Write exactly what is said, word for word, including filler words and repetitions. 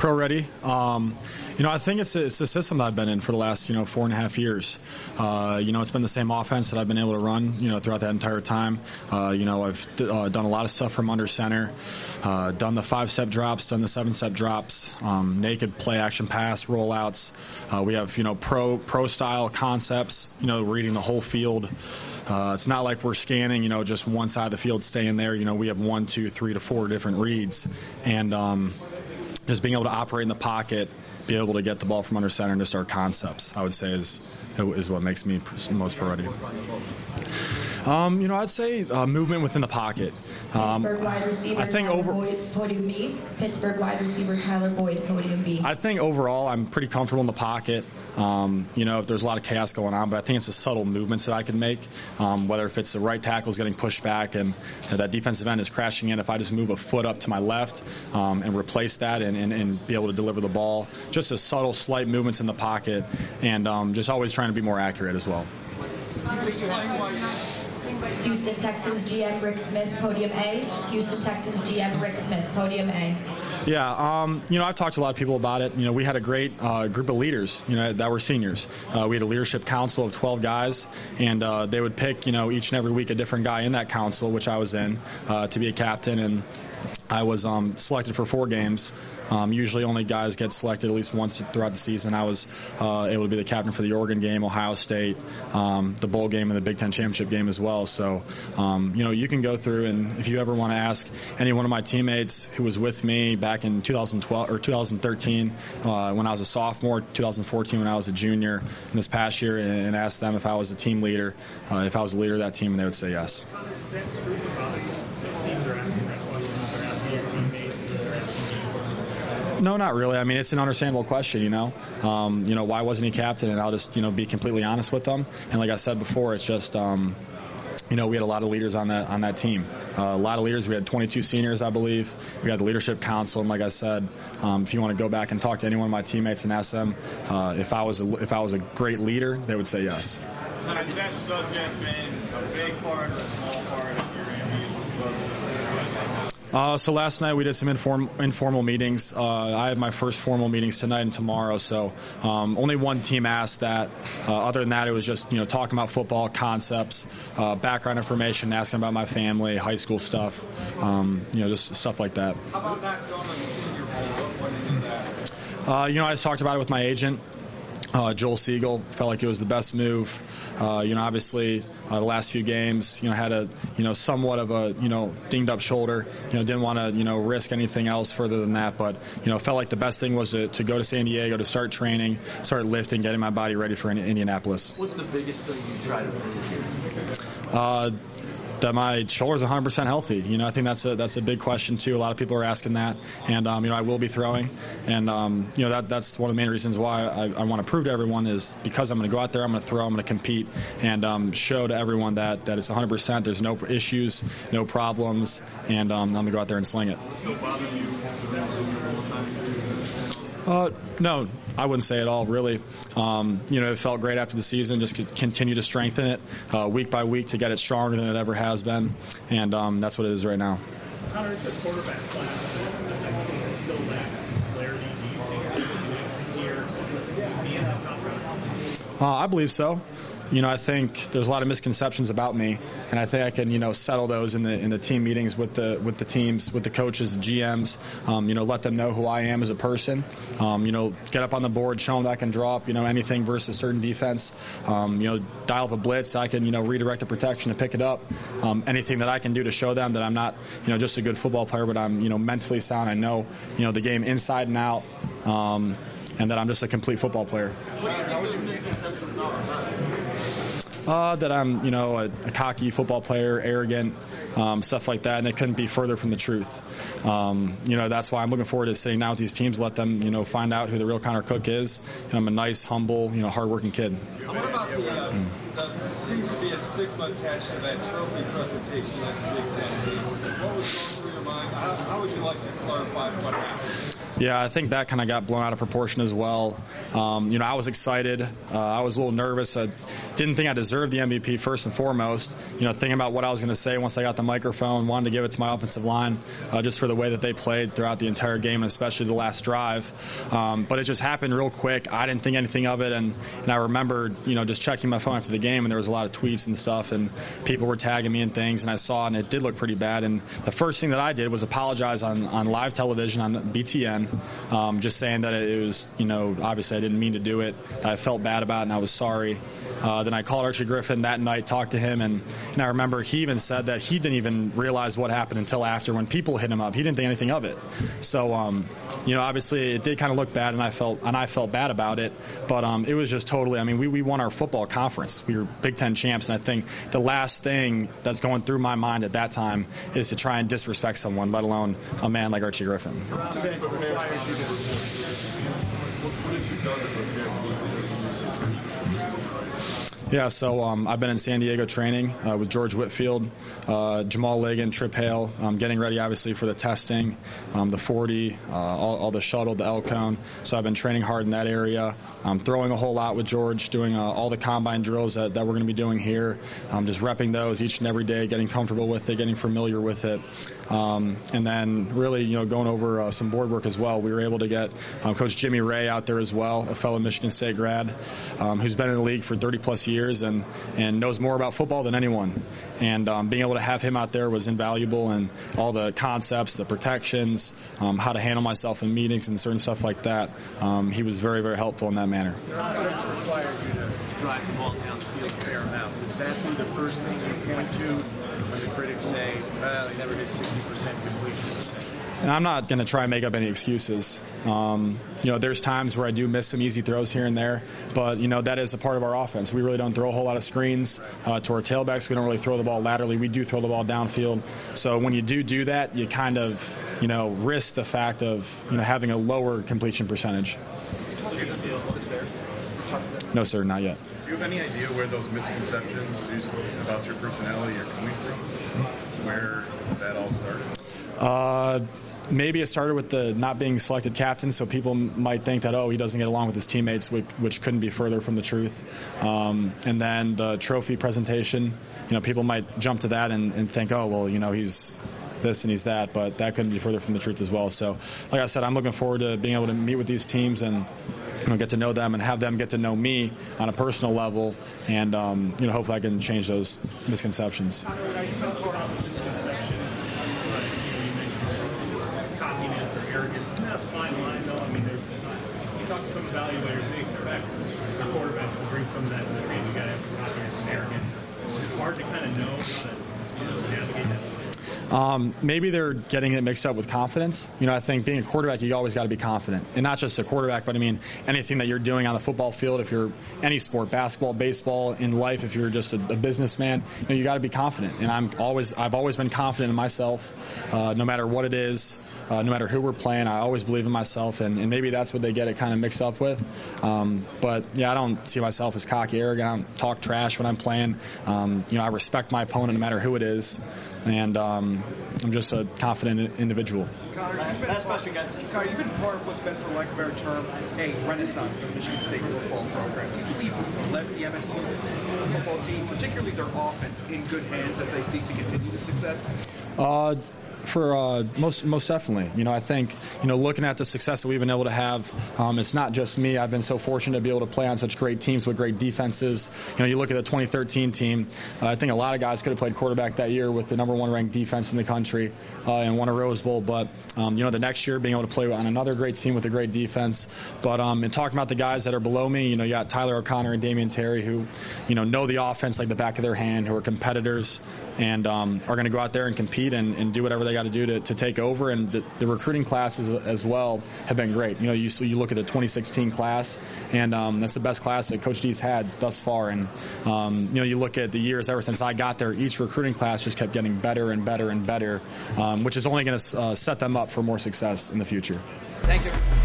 Pro ready. Um, you know, I think it's a, it's a system that I've been in for the last, you know, four and a half years. Uh, you know, it's been the same offense that I've been able to run, you know, throughout that entire time. Uh, you know, I've d- uh, done a lot of stuff from under center, uh, done the five-step drops, done the seven-step drops, um, naked play-action pass, rollouts. Uh, we have, you know, pro pro-style concepts, you know, reading the whole field. Uh, it's not like we're scanning, you know, just one side of the field, staying there. You know, we have one, two, three to four different reads. And um, just being able to operate in the pocket, be able to get the ball from under center, and just our concepts, I would say, is is what makes me most pro ready. Um, you know, I'd say uh, movement within the pocket. Um, Pittsburgh wide receiver I think Tyler over, Boyd, podium B. Pittsburgh wide receiver Tyler Boyd, podium B. I think overall I'm pretty comfortable in the pocket. Um, you know, if there's a lot of chaos going on, but I think it's the subtle movements that I can make, um, whether if it's the right tackle's getting pushed back and uh, that defensive end is crashing in. If I just move a foot up to my left um, and replace that and, and, and be able to deliver the ball, just a subtle, slight movements in the pocket, and um, just always trying to be more accurate as well. Houston Texans G M Rick Smith, podium A. Houston Texans G M Rick Smith, podium A. Yeah, um, you know, I've talked to a lot of people about it. You know, we had a great uh, group of leaders, you know, that were seniors. Uh, we had a leadership council of twelve guys, and uh, they would pick, you know, each and every week a different guy in that council, which I was in, uh, to be a captain, and I was um, selected for four games. Um, usually only guys get selected at least once throughout the season. I was uh, able to be the captain for the Oregon game, Ohio State, um, the bowl game, and the Big Ten championship game as well. So, um, you know, you can go through, and if you ever want to ask any one of my teammates who was with me back in two thousand twelve or two thousand thirteen uh, when I was a sophomore, two thousand fourteen when I was a junior, and this past year, and, and ask them if I was a team leader, uh, if I was a leader of that team, and they would say yes. No, not really. I mean, it's an understandable question, you know. Um, you know, why wasn't he captain? And I'll just, you know, be completely honest with them. And like I said before, it's just, um, you know, we had a lot of leaders on that on that team. Uh, a lot of leaders. We had twenty-two seniors, I believe. We had the leadership council, and like I said, um, if you want to go back and talk to any one of my teammates and ask them uh, if I was a, if I was a great leader, they would say yes. Has that subject been a big part or a small part of your interview? Uh, so last night we did some inform, informal meetings. Uh, I have my first formal meetings tonight and tomorrow. So um, only one team asked that. Uh, other than that, it was just, you know, talking about football concepts, uh, background information, asking about my family, high school stuff, um, you know, just stuff like that. How about that going on the senior bowl? What went into that? Uh, you know, I just talked about it with my agent. Uh, Joel Siegel felt like it was the best move. Uh, you know, obviously, uh, the last few games, you know, had a, you know, somewhat of a, you know, dinged up shoulder. You know, didn't want to, you know, risk anything else further than that. But, you know, felt like the best thing was to, to go to San Diego, to start training, start lifting, getting my body ready for Indianapolis. What's the biggest thing you try to prove here? Uh, that my shoulder's one hundred percent healthy. You know, I think that's a that's a big question too. A lot of people are asking that, and um, you know, I will be throwing, and um, you know, that that's one of the main reasons why I, I want to prove to everyone is because I'm going to go out there, I'm going to throw, I'm going to compete, and um, show to everyone that that it's one hundred percent. There's no issues, no problems, and um, I'm going to go out there and sling it. Uh, no, I wouldn't say at all, really. Um, you know, it felt great after the season, just to continue to strengthen it uh, week by week to get it stronger than it ever has been, and um, that's what it is right now. How is the quarterback class? I think it's still that clarity. Do you think that here? Uh, I believe so. You know, I think there's a lot of misconceptions about me, and I think I can, you know, settle those in the in the team meetings with the with the teams, with the coaches, the G Ms. Um, you know, let them know who I am as a person. Um, you know, get up on the board, show them that I can draw up, you know, anything versus a certain defense. Um, you know, dial up a blitz, I can, you know, redirect the protection to pick it up. Um, anything that I can do to show them that I'm not, you know, just a good football player, but I'm, you know, mentally sound. I know, you know, the game inside and out, um, and that I'm just a complete football player. What do you think those misconceptions are? Uh, that I'm, you know, a, a cocky football player, arrogant, um, stuff like that, and it couldn't be further from the truth. Um, you know, that's why I'm looking forward to sitting down with these teams, let them, you know, find out who the real Connor Cook is. And I'm a nice, humble, you know, hardworking kid. What about the, uh, mm. the seems to be a stigma attached to that trophy presentation at the Big Ten? What was going through your mind? How, how would you like to clarify what happened? Yeah, I think that kind of got blown out of proportion as well. Um, you know, I was excited. Uh, I was a little nervous. I didn't think I deserved the M V P first and foremost. You know, thinking about what I was going to say once I got the microphone, wanted to give it to my offensive line uh, just for the way that they played throughout the entire game, and especially the last drive. Um, but it just happened real quick. I didn't think anything of it, and, and I remember, you know, just checking my phone after the game, and there was a lot of tweets and stuff, and people were tagging me and things, and I saw it, and it did look pretty bad. And the first thing that I did was apologize on, on live television on B T N. Um, just saying that it was, you know, obviously I didn't mean to do it. I felt bad about it, and I was sorry. Uh, then I called Archie Griffin that night, talked to him, and, and I remember he even said that he didn't even realize what happened until after when people hit him up. He didn't think anything of it. So, um, you know, obviously it did kind of look bad, and I felt and I felt bad about it. But um, it was just totally, I mean, we, we won our football conference. We were Big Ten champs, and I think the last thing that's going through my mind at that time is to try and disrespect someone, let alone a man like Archie Griffin. Yeah, so um, I've been in San Diego training uh, with George Whitfield, uh, Jamal Ligon, Trip Hale, um, getting ready obviously for the testing, um, the forty, uh, all, all the shuttle, the L cone. So I've been training hard in that area. I'm throwing a whole lot with George, doing uh, all the combine drills that, that we're going to be doing here, um, just repping those each and every day, getting comfortable with it, getting familiar with it. Um, and then really, you know, going over uh, some board work as well. We were able to get um, Coach Jimmy Ray out there as well, a fellow Michigan State grad um, who's been in the league for thirty plus years and, and knows more about football than anyone. And um, being able to have him out there was invaluable, and all the concepts, the protections, um, how to handle myself in meetings and certain stuff like that. Um, he was very, very helpful in that manner. Confidence requires you to drive the ball down the field a fair amount. Would that be the first thing you point to when the critics say, well, they never hit sixty percent completion? And I'm not going to try and make up any excuses. Um, you know, there's times where I do miss some easy throws here and there, but, you know, that is a part of our offense. We really don't throw a whole lot of screens uh, to our tailbacks. We don't really throw the ball laterally. We do throw the ball downfield. So when you do do that, you kind of, you know, risk the fact of, you know, having a lower completion percentage. No, sir, not yet. Do you have any idea where those misconceptions about your personality are coming from? Where that all started? Uh, maybe it started with the not being selected captain, so people might think that, oh, he doesn't get along with his teammates, which, which couldn't be further from the truth. Um, and then the trophy presentation, you know, people might jump to that and, and think, oh, well, you know, he's this and he's that, but that couldn't be further from the truth as well. So, like I said, I'm looking forward to being able to meet with these teams and, you know, get to know them and have them get to know me on a personal level, and um, you know, hopefully I can change those misconceptions. Cockiness or arrogance, isn't that a fine line though? I mean, there's, you talk to some evaluators, they expect the quarterbacks to bring some of that to the table. You got to have cockiness and arrogance. It's hard to kind of know how to, you know, navigate that. Um, maybe they're getting it mixed up with confidence. You know, I think being a quarterback, you always got to be confident. And not just a quarterback, but I mean anything that you're doing on the football field. If you're any sport, basketball, baseball, in life, if you're just a, a businessman, you know, you got to be confident. And I'm always, I've always been confident in myself, uh, no matter what it is. Uh, no matter who we're playing, I always believe in myself, and, and maybe that's what they get it kind of mixed up with. Um, but, yeah, I don't see myself as cocky, arrogant. I don't talk trash when I'm playing. Um, you know, I respect my opponent no matter who it is, and um, I'm just a confident individual. Connor, last question, guys. Connor, you've been part of what's been, for lack of a better term, a renaissance for the Michigan State football program. Do you believe you've left the M S U football team, particularly their offense, in good hands as they seek to continue the success? Uh, For uh, most most definitely. You know, I think, you know, looking at the success that we've been able to have, um, it's not just me. I've been so fortunate to be able to play on such great teams with great defenses. You know, you look at the twenty thirteen team, uh, I think a lot of guys could have played quarterback that year with the number one ranked defense in the country uh, and won a Rose Bowl. But, um, you know, the next year being able to play on another great team with a great defense. But um, and talking about the guys that are below me, you know, you got Tyler O'Connor and Damian Terry who, you know, know the offense like the back of their hand, who are competitors and um, are going to go out there and compete and, and do whatever they got to do to, to take over. And the, the recruiting classes as well have been great. You know, you so you look at the twenty sixteen class, and um, that's the best class that Coach D's had thus far. And um, you know, you look at the years ever since I got there, each recruiting class just kept getting better and better and better, um, which is only going to uh, set them up for more success in the future. Thank you.